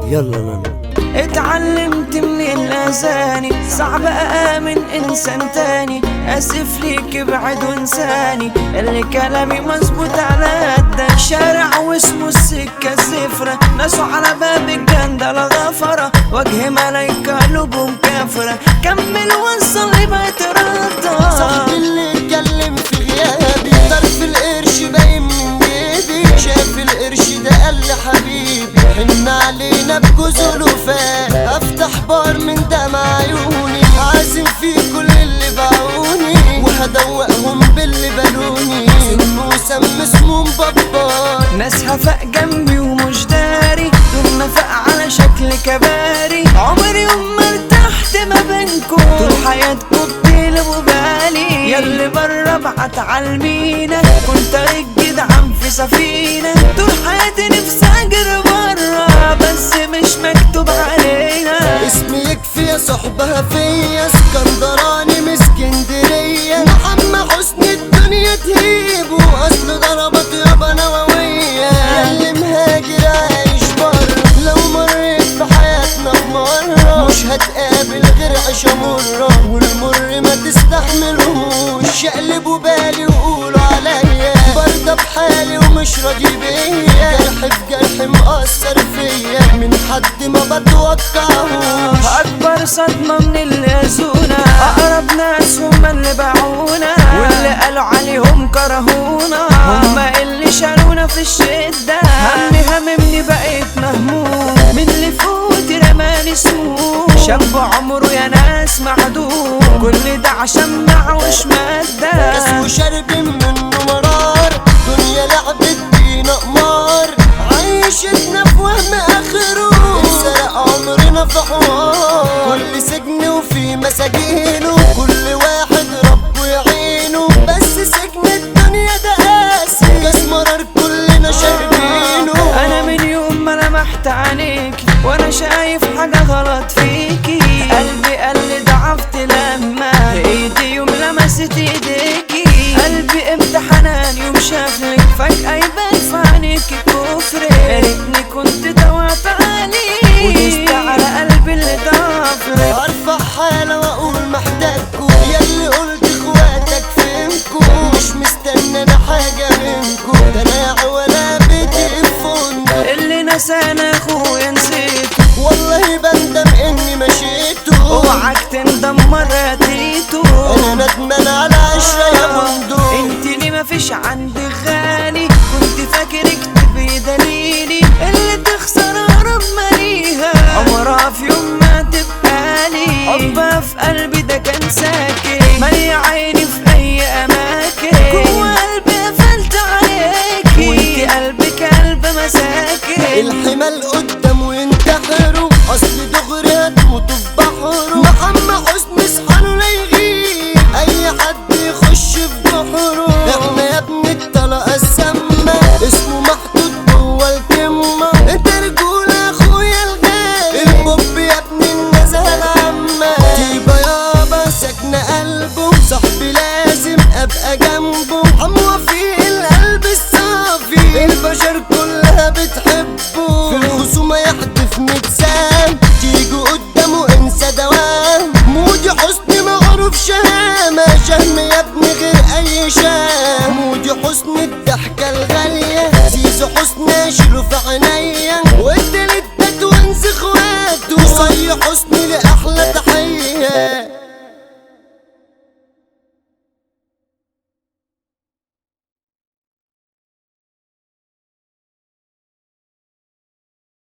يلا لنا. اتعلمت من الأذاني صعب أآمن إنسان تاني، آسف ليك ابعد وانساني اللي كلامي مظبوط على قدك. شارع واسمه السكة الزفرة، ناسه على باب الجندلة غفرة، وجه ملايكة قلوبهم كافرة، كمل وصل لي بقيت رضا. صاحبي اللي اتكلم في غيابي طرف القرش باين من جيبي، شاف القرش ده قال لي حبيبي حن علينا بجوز الوفاء، افتح بار من دمع عيوني عازم في كل اللي باعوني، وهدوقهم باللي بالوني سمو سم اسمه مببار. ناس هفاق جنبي ومش داري، دول نفاق على شكل كباري، عمري يوم ما ارتحت ما بينكم، طول حياتكم بتقلبوا بالي. ياللي بره ابعت عالمينا، كنت طريق جدعان في سفينة، طول حياتي نفسي اجري بره بس مش مكتوب علينا. اسمي يكفي يا صحبها فيا، اسكندراني من اسكندرية، محمد حسني الدنيا تهيبه، اصل ضربت يابا نووية. ياللي مهاجر عايش بره، لو مريت في حياتنا بمرة مش هتقابل غير عيشة مرة، والمر ما تستحملهوش. شقلبوا بالي وقولوا عليا برضه بحالي ومش راضي بيا، جرح في جرح مأثر فيا من حد ما بتوقعهوش. اكبر صدمة من اللي اذونا، اقرب ناس هما اللي باعونا، واللي قالوا عليهم كرهونا هما اللي شالونا في الشدة. همي هممني بقيت مهموم، من اللي فوتي رماني سموم، شاب عمره يا ناس معدوم، كل ده عشان معوش مادة. كاس وشرب منه مرار، دنيا لعبت بينا قمار، عيشتنا في وهم اخره، انسرق عمرنا في حوار، كل سجن وفي مساجينه، كل واحد ربه يعينه، بس سجن الدنيا ده قاسي، كاس مرار كلنا شاربينه. انا من يوم ما لمحت عينيكي وانا شايف حاجة غلط فيكي، قلبي قال لي ضعفت لما ايدي يوم لمست ايديكي، قلبي امتحنان يوم شافلك فجأة يبان في عينيكي كفر، يا ريتني كنت دوعت عليك ودوست على قلبي اللي ضعفلك. ارفع حالة واقول محتاجكو، ياللي قلت اخواتك فينكو، مش مستنى انا حاجة منكو، ده انا ولا بيتي في فندق، اللي نسانا اخويا نسيته، والله بندم اني مشيتو، اوعك تندم مرة تيتو. انا ندمان على عشرة يا بندق. انتي ليه مفيش عندك غالي، كنت فاكرك تبقي دليلي، اللي تخسر اقرب ما ليها عمرها في يوم ما تبقالي، حبها في قلبي ده كان ساكن، مالي عيني في اي اماكن، جوا قلبي قفلت عليكي، وانتي قلبك قلب مساكن. الحمال قدام وينتحروا، اصل دغري هتموتوا في بحره، محمد حسني اصحاله لا يغيب، اي حد يخش في بحره، احنا يا ابني الطلقه السامه، اسمه محطوط جوه الكمه، انت رجوله اخويا الغالي، البوب يا ابني النزهه العامه، طيبه يابا ساكنه قلبه، صاحبي لازم ابقى جنبه، حموه في القلب الصافي، البشر كلها بتحبه، في الخصومه يحدف متسام، تيجوا قدامه انسى دوام، مودي حسني معروف شهامه، شهم يا ابني غير اي شام، مودي حسني الضحكه الغاليه، زيزو حسني اشيله في عينيا،